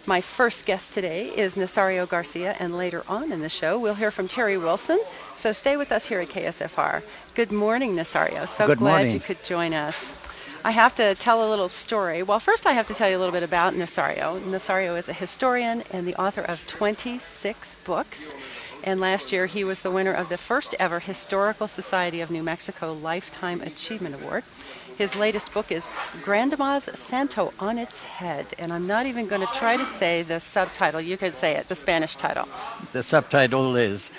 My first guest today is Nazario Garcia, and later on in the show, we'll hear from Terry Wilson. So stay with us here at KSFR. Good morning, Nazario. So Good glad morning. you could join us. I have to tell a little story. Well, first I have to tell you a little bit about Nazario. Nazario is a historian and the author of 26 books. And last year he was the winner of the first ever Historical Society of New Mexico Lifetime Achievement Award. His latest book is Grandma's Santo on its Head. And I'm not even going to try to say the subtitle. You could say it, the Spanish title. The subtitle is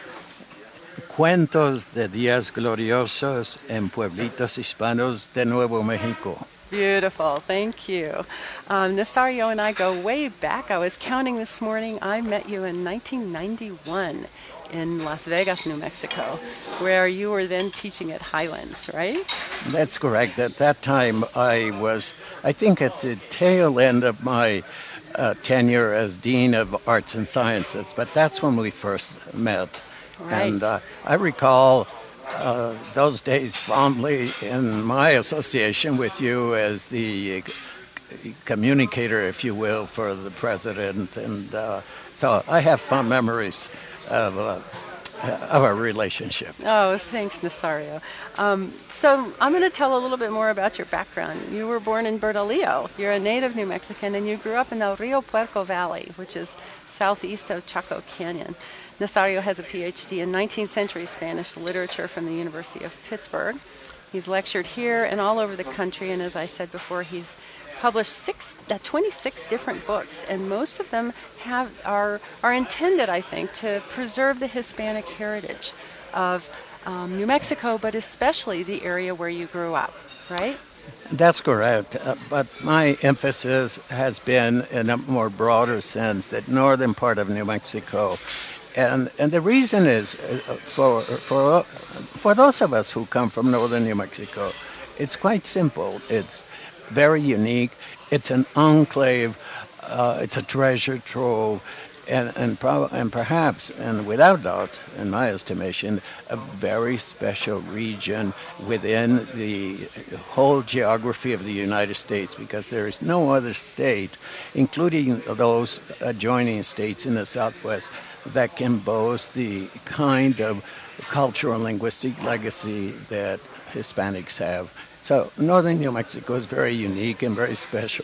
Cuentos de Días Gloriosos en Pueblitos Hispanos de Nuevo Mexico. Beautiful. Thank you. Nazario and I go way back. I was counting this morning. I met you in 1991 in Las Vegas, New Mexico, where you were then teaching at Highlands, right? That's correct. At that time, I think, at the tail end of my tenure as Dean of Arts and Sciences, but that's when we first met. Right. And I recall those days fondly in my association with you as the communicator, if you will, for the president. And so I have fond memories of our relationship. Oh, thanks, Nazario. So I'm going to tell a little bit more about your background. You were born in Bernalillo. You're a native New Mexican, and you grew up in the Rio Puerco Valley, which is southeast of Chaco Canyon. Nazario has a PhD in 19th century Spanish literature from the University of Pittsburgh. He's lectured here and all over the country, and as I said before, he's published 26 different books, and most of them are intended, I think, to preserve the Hispanic heritage of New Mexico, but especially the area where you grew up, right? That's correct, but my emphasis has been, in a more broader sense, that northern part of New Mexico. And the reason is, for those of us who come from northern New Mexico, it's quite simple. It's very unique. It's an enclave. It's a treasure trove, and perhaps, and without doubt, in my estimation, a very special region within the whole geography of the United States, because there is no other state, including those adjoining states in the Southwest, that can boast the kind of cultural and linguistic legacy that Hispanics have. So northern New Mexico is very unique and very special.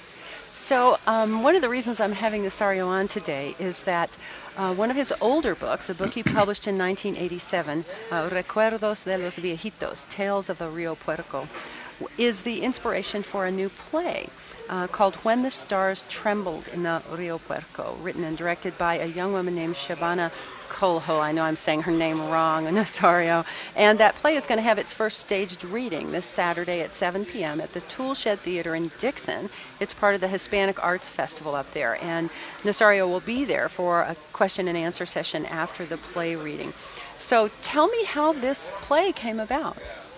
So one of the reasons I'm having Nazario on today is that one of his older books, a book he published in 1987, Recuerdos de los Viejitos, Tales of the Rio Puerco, is the inspiration for a new play called When the Stars Trembled in the Rio Puerco, written and directed by a young woman named Shabana Colho. I know I'm saying her name wrong, Nazario. And that play is going to have its first staged reading this Saturday at 7 p.m. at the Toolshed Theater in Dixon. It's part of the Hispanic Arts Festival up there. And Nazario will be there for a question and answer session after the play reading. So tell me how this play came about.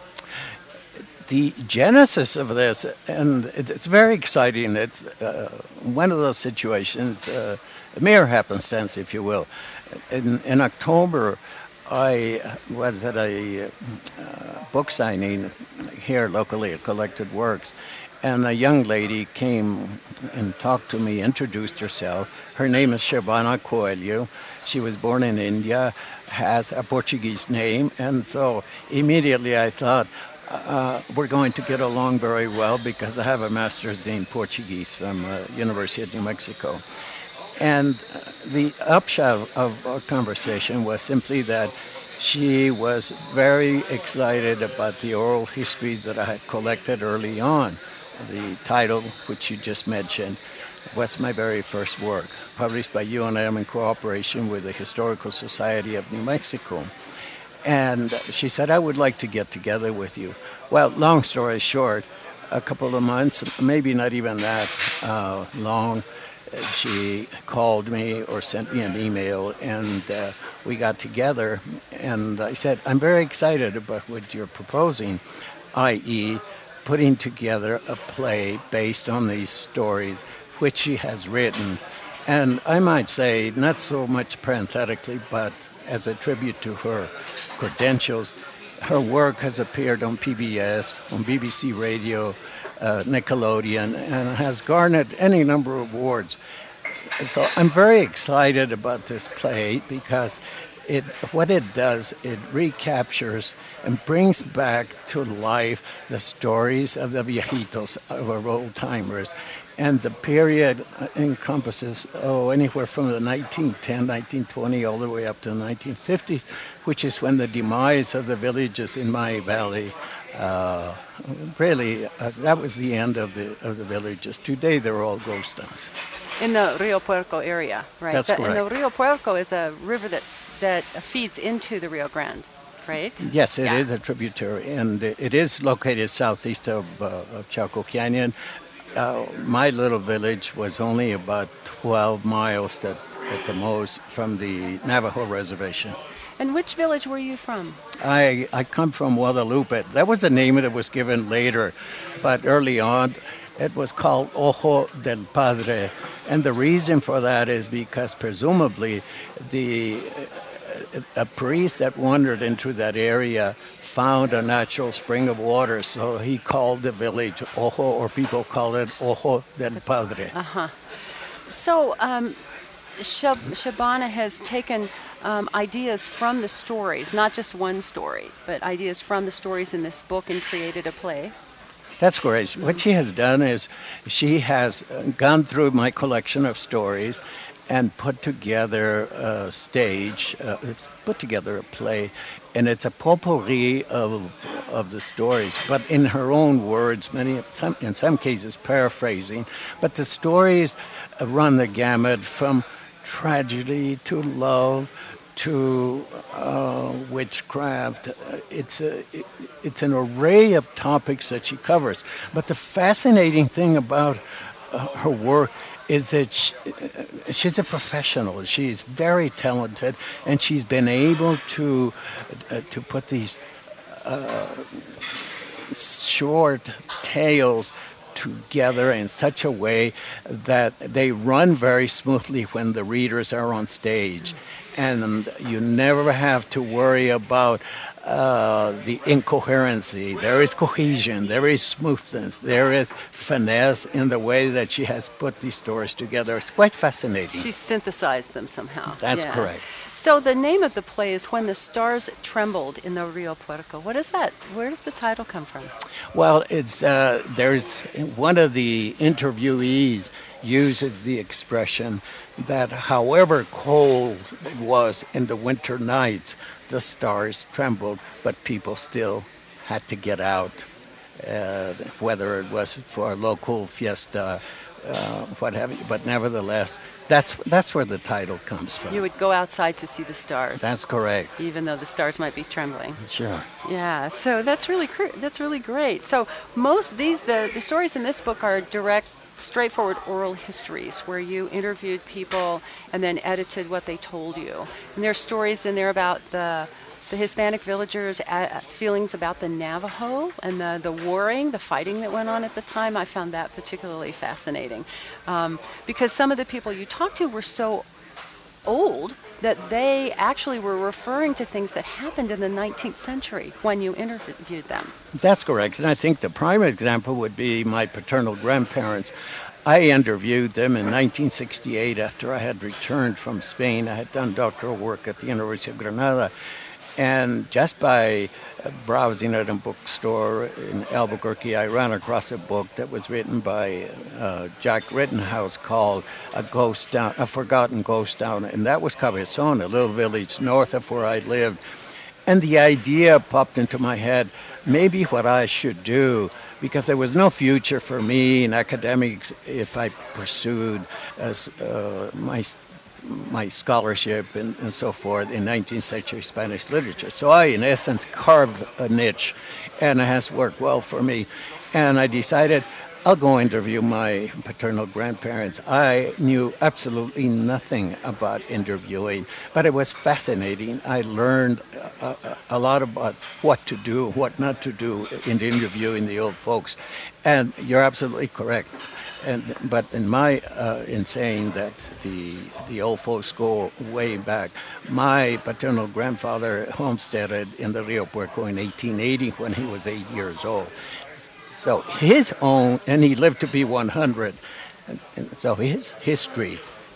The genesis of this, and it's very exciting. It's one of those situations, mere happenstance, if you will. In October, I was at a book signing here locally at Collected Works, and a young lady came and talked to me, introduced herself. Her name is Shabana Coelho. She was born in India, has a Portuguese name, and so immediately I thought, we're going to get along very well because I have a master's in Portuguese from University of New Mexico. And the upshot of our conversation was simply that she was very excited about the oral histories that I had collected early on. The title, which you just mentioned, was my very first work, published by UNM in cooperation with the Historical Society of New Mexico. And she said, I would like to get together with you. Well, long story short, a couple of months, maybe not even that long, she called me or sent me an email, and we got together. And I said, I'm very excited about what you're proposing, i.e., putting together a play based on these stories, which she has written. And I might say, not so much parenthetically, but as a tribute to her credentials, her work has appeared on PBS, on BBC Radio, Nickelodeon, and has garnered any number of awards. So I'm very excited about this play because what it does, it recaptures and brings back to life the stories of the viejitos, of our old timers. And the period encompasses, anywhere from the 1910, 1920, all the way up to the 1950s, which is when the demise of the villages in my valley that was the end of the villages. Today, they're all ghost towns. In the Rio Puerco area, right? That's correct. And the Rio Puerco is a river that feeds into the Rio Grande, right? Yes, it is a tributary, and it is located southeast of Chalco Canyon. My little village was only about 12 miles at the most from the Navajo reservation. And which village were you from? I come from Guadalupe. That was the name that was given later, but early on it was called Ojo del Padre. And the reason for that is because presumably a priest that wandered into that area found a natural spring of water, so he called the village Ojo, or people call it Ojo del Padre. Uh-huh. So Shabana has taken ideas from the stories, not just one story, but ideas from the stories in this book and created a play. That's correct. What she has done is she has gone through my collection of stories and put together a stage, put together a play, and it's a potpourri of the stories, but in her own words, in some cases paraphrasing. But the stories run the gamut from tragedy to love to witchcraft. It's an array of topics that she covers. But the fascinating thing about her work is that she's a professional. She's very talented, and she's been able to put these short tales together in such a way that they run very smoothly when the readers are on stage. And you never have to worry about the incoherency. There is cohesion, there is smoothness, there is finesse in the way that she has put these stories together. It's quite fascinating. She synthesized them somehow. That's correct. So the name of the play is When the Stars Trembled in the Rio Puerco. What is that? Where does the title come from? Well, it's there's one of the interviewees uses the expression that however cold it was in the winter nights, the stars trembled, but people still had to get out, whether it was for a local fiesta, what have you. But nevertheless, that's where the title comes from. You would go outside to see the stars. That's correct. Even though the stars might be trembling. Sure. Yeah. So that's really great. So the stories in this book are direct, straightforward oral histories where you interviewed people and then edited what they told you. And there's stories in there about the Hispanic villagers' feelings about the Navajo and the warring, the fighting that went on at the time. I found that particularly fascinating because some of the people you talked to were so old that they actually were referring to things that happened in the 19th century when you interviewed them. That's correct. And I think the prime example would be my paternal grandparents. I interviewed them in 1968 after I had returned from Spain. I had done doctoral work at the University of Granada. And just by browsing at a bookstore in Albuquerque, I ran across a book that was written by Jack Rittenhouse called A Forgotten Ghost Town, and that was Cabezon, a little village north of where I lived. And the idea popped into my head, maybe what I should do, because there was no future for me in academics if I pursued my scholarship and so forth in 19th century Spanish literature. So I, in essence, carved a niche, and it has worked well for me. And I decided I'll go interview my paternal grandparents. I knew absolutely nothing about interviewing, but it was fascinating. I learned a lot about what to do, what not to do in interviewing the old folks. And you're absolutely correct. But in saying that the old folks go way back, my paternal grandfather homesteaded in the Rio Puerco in 1880 when he was 8 years old. So and he lived to be 100. And so his history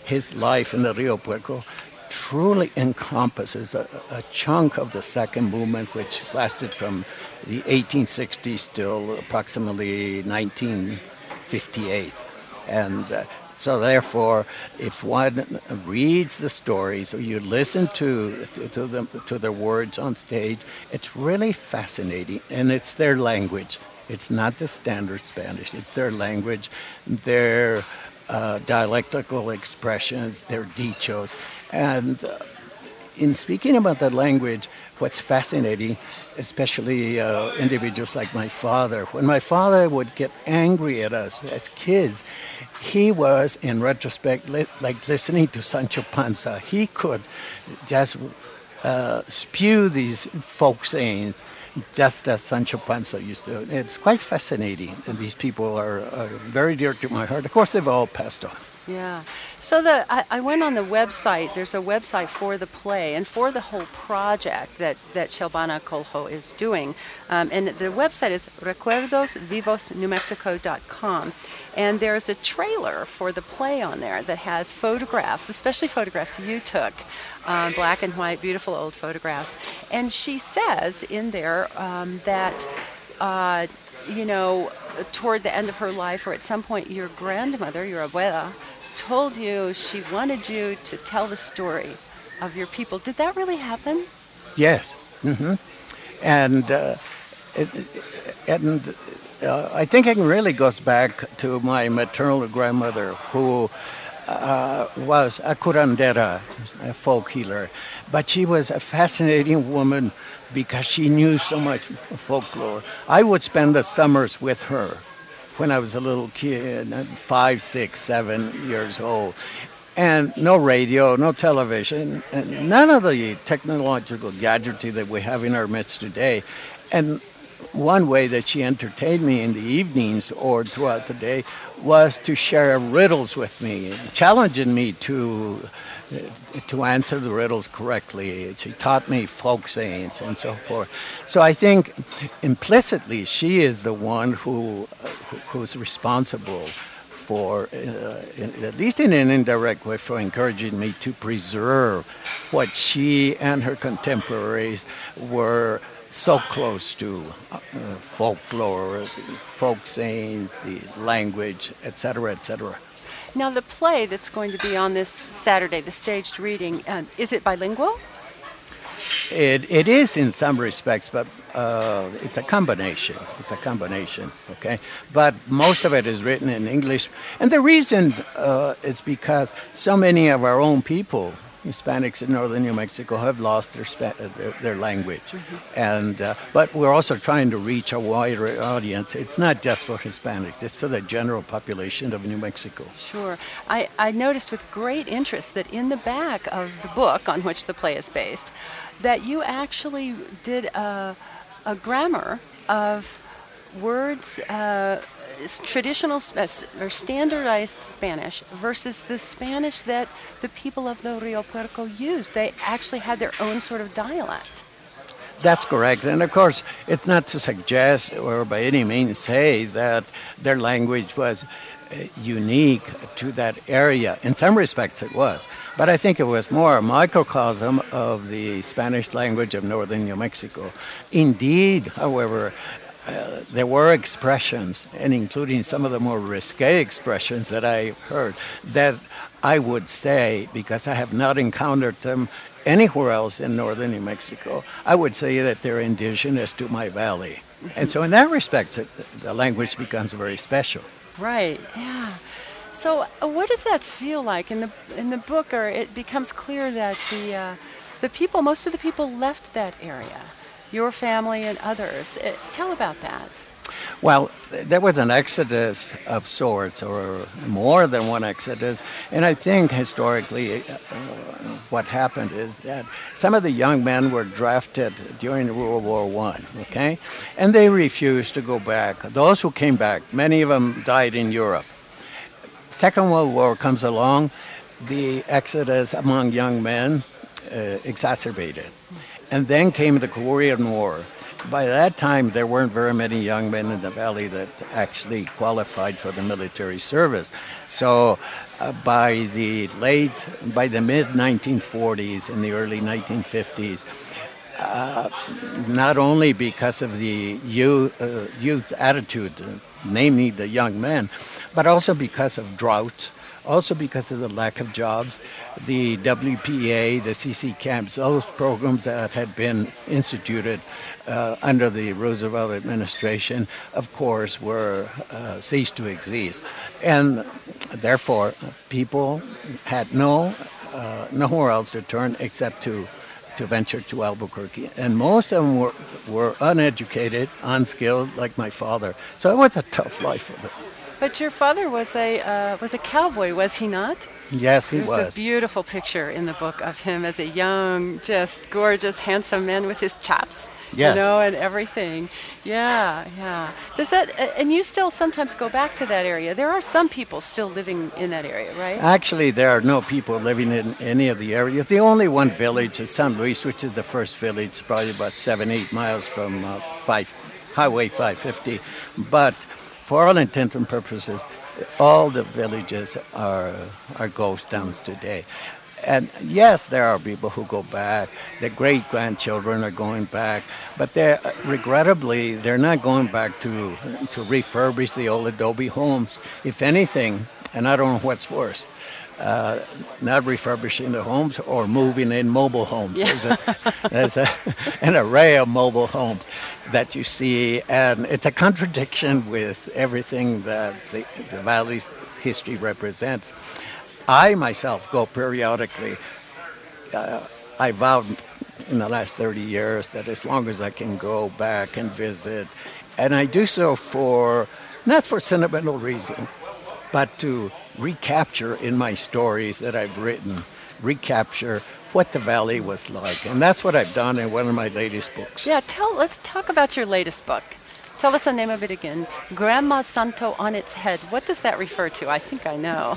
his life in the Rio Puerco truly encompasses a chunk of the second movement, which lasted from the 1860s till approximately 1958. And so therefore, if one reads the stories or you listen to their words on stage, it's really fascinating, and it's their language. It's not the standard Spanish. It's their language, their dialectical expressions, their dichos. And in speaking about the language, what's fascinating, especially individuals like my father, when my father would get angry at us as kids, he was, in retrospect, like listening to Sancho Panza. He could just spew these folk sayings just as Sancho Panza used to. It's quite fascinating, and these people are very dear to my heart. Of course, they've all passed on. Yeah. So I went on the website. There's a website for the play and for the whole project that Shelbana Coljo is doing. And the website is recuerdosvivosnewmexico.com. And there's a trailer for the play on there that has photographs, especially photographs you took, black and white, beautiful old photographs. And she says in there that, toward the end of her life or at some point, your grandmother, your abuela, told you she wanted you to tell the story of your people. Did that really happen? Yes. And I think it really goes back to my maternal grandmother, who was a curandera, a folk healer. But she was a fascinating woman because she knew so much folklore. I would spend the summers with her when I was a little kid, 5, 6, 7 years old. And no radio, no television, and none of the technological gadgetry that we have in our midst today. And one way that she entertained me in the evenings or throughout the day was to share riddles with me, challenging me to answer the riddles correctly. She taught me folk sayings and so forth. So I think implicitly she is the one who's responsible for, at least in an indirect way, for encouraging me to preserve what she and her contemporaries were so close to, folklore, folk sayings, the language, etc., etc. Now, the play that's going to be on this Saturday, the staged reading, is it bilingual? It is in some respects, but it's a combination. Okay? But most of it is written in English. And the reason is because so many of our own people, Hispanics in northern New Mexico, have lost their language. And but we're also trying to reach a wider audience. It's not just for Hispanics, it's for the general population of New Mexico. Sure. I noticed with great interest that in the back of the book on which the play is based, that you actually did a grammar of words, traditional or standardized Spanish versus the Spanish that the people of the Rio Puerco used. They actually had their own sort of dialect. That's correct. And of course, it's not to suggest or by any means say that their language was unique to that area. In some respects it was. But I think it was more a microcosm of the Spanish language of northern New Mexico. Indeed, however, there were expressions, and including some of the more risque expressions that I heard, that I would say, because I have not encountered them anywhere else in northern New Mexico, I would say that they're indigenous to my valley. And so in that respect, the language becomes very special. Right, yeah. So what does that feel like in the book? Or it becomes clear that most of the people left that area, your family and others. Tell about that. Well, there was an exodus of sorts, or more than one exodus, and I think historically what happened is that some of the young men were drafted during World War I, okay? And they refused to go back. Those who came back, many of them died in Europe. Second World War comes along, the exodus among young men exacerbated. And then came the Korean War. by that time, there weren't very many young men in the valley that actually qualified for the military service. So by the mid 1940s and the early 1950s, not only because of the youth attitude, namely the young men, but also because of drought, also because of the lack of jobs. The WPA, the CC camps, those programs that had been instituted under the Roosevelt administration, of course, were ceased to exist. And therefore, people had nowhere else to turn except to venture to Albuquerque. And most of them were uneducated, unskilled, like my father. So it was a tough life for them. But your father was a cowboy, was he not? Yes, he was. There's a beautiful picture in the book of him as a young, just gorgeous, handsome man with his chops, Yes. and everything. Yeah, yeah. Does that? And you still sometimes go back to that area. There are some people still living in that area, right? Actually, there are no people living in any of the areas. The only one village is San Luis, which is the first village, probably about 7-8 miles from Highway 550. But for all intents and purposes, all the villages are ghost towns today. And yes, there are people who go back. The great-grandchildren are going back. But regrettably, they're not going back to refurbish the old adobe homes. If anything, and I don't know what's worse, not refurbishing the homes or moving in mobile homes. Yeah. There's an array of mobile homes that you see, and it's a contradiction with everything that the Valley's history represents. I myself go periodically. I vowed in the last 30 years that as long as I can go back and visit, and I do so not for sentimental reasons, but to recapture in my stories that I've written, recapture what the valley was like. And that's what I've done in one of my latest books. Yeah, let's talk about your latest book. Tell us the name of it again. Grandma's Santo on its Head. What does that refer to? I think I know.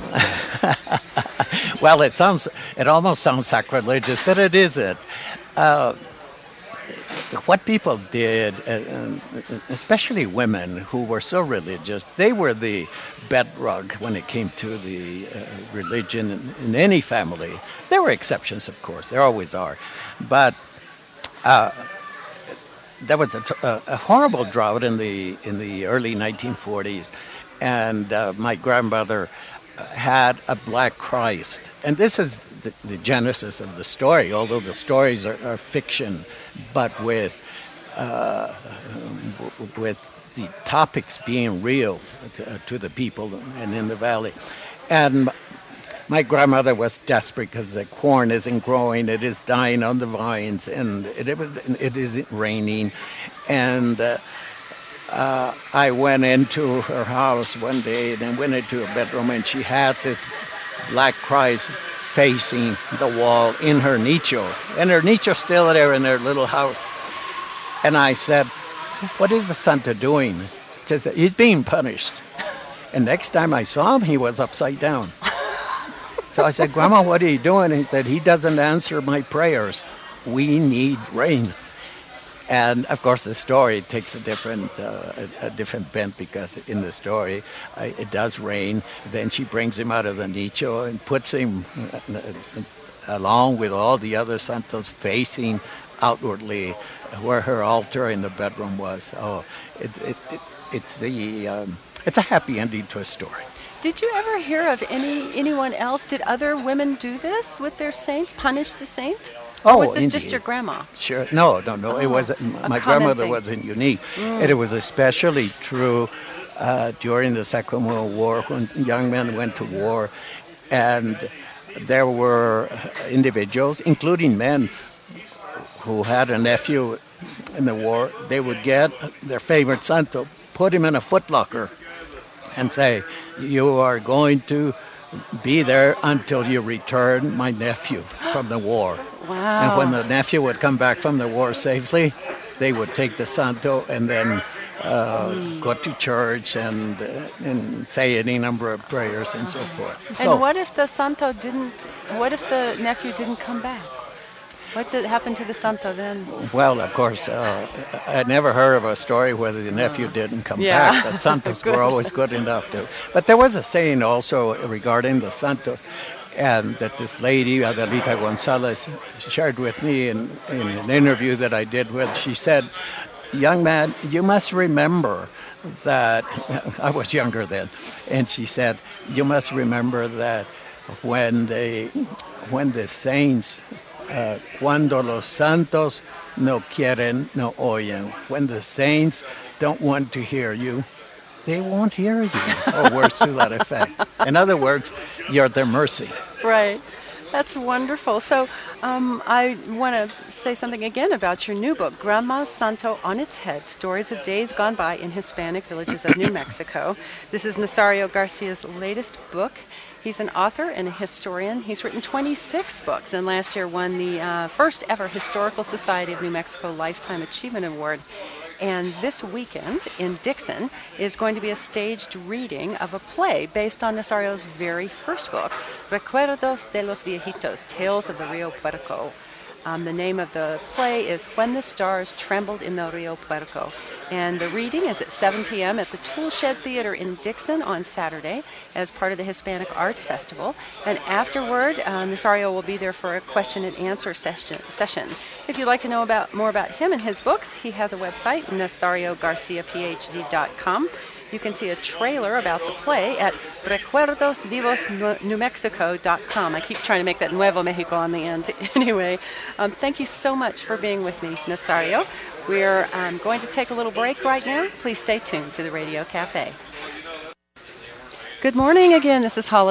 Well, it almost sounds sacrilegious, but it isn't. What people did, especially women who were so religious, they were the bedrock when it came to the religion in any family. There were exceptions, of course. There always are. But there was a horrible drought in the early 1940s, and my grandmother had a black Christ. And this is the genesis of the story, although the stories are fiction, but with the topics being real to the people and in the valley. And my grandmother was desperate because the corn isn't growing, it is dying on the vines, and it isn't raining. And I went into her house one day and went into her bedroom, and she had this black Christ facing the wall in her nicho. And her nicho's still there in her little house. And I said, "What is the Santa doing?" She said, "He's being punished." And next time I saw him, he was upside down. So I said, "Grandma, what are you doing?" He said, "He doesn't answer my prayers. We need rain." And of course, the story takes a different bent, because in the story, it does rain. Then she brings him out of the nicho and puts him along with all the other santos facing outwardly where her altar in the bedroom was. Oh, it's a happy ending to a story. Did you ever hear of anyone else? Did other women do this with their saints, punish the saint? Or was this indeed. Just your grandma? Sure. No. Oh, It wasn't. My grandmother wasn't unique. And it was especially true during the Second World War, when young men went to war. And there were individuals, including men, who had a nephew in the war. They would get their favorite santo, put him in a footlocker, and say, "You are going to be there until you return my nephew from the war." Wow. And when the nephew would come back from the war safely, they would take the santo and then go to church and say any number of prayers and so forth. And what if the santo what if the nephew didn't come back? What did happen to the Santo then? Well, of course, I never heard of a story where the nephew didn't come Yeah. back. The Santos Good. were always good enough to. But there was a saying also regarding the Santo, and that this lady, Adelita Gonzalez, shared with me in an interview that I did with. She said, "Young man, you must remember that," I was younger then, and she said, "You must remember that when the saints, cuando los santos no quieren, no oyen, when the saints don't want to hear you, they won't hear you," or words to that effect. In other words, you're at their mercy. Right. That's wonderful. So I want to say something again about your new book, Grandma's Santo on its Head, Stories of Days Gone By in Hispanic Villages of New Mexico. This is Nazario Garcia's latest book. He's an author and a historian. He's written 26 books, and last year won the first ever Historical Society of New Mexico Lifetime Achievement Award. And this weekend in Dixon is going to be a staged reading of a play based on Nazario's very first book, Recuerdos de los Viejitos, Tales of the Rio Puerco. The name of the play is When the Stars Trembled in the Rio Puerco. And the reading is at 7 p.m. at the Toolshed Theater in Dixon on Saturday as part of the Hispanic Arts Festival. And afterward, Nazario will be there for a question and answer session. If you'd like to know more about him and his books, he has a website, NazarioGarciaPhD.com. You can see a trailer about the play at recuerdosvivosnewmexico.com. I keep trying to make that Nuevo Mexico on the end. Anyway, thank you so much for being with me, Nazario. We're going to take a little break right now. Please stay tuned to the Radio Cafe. Good morning again. This is Hollis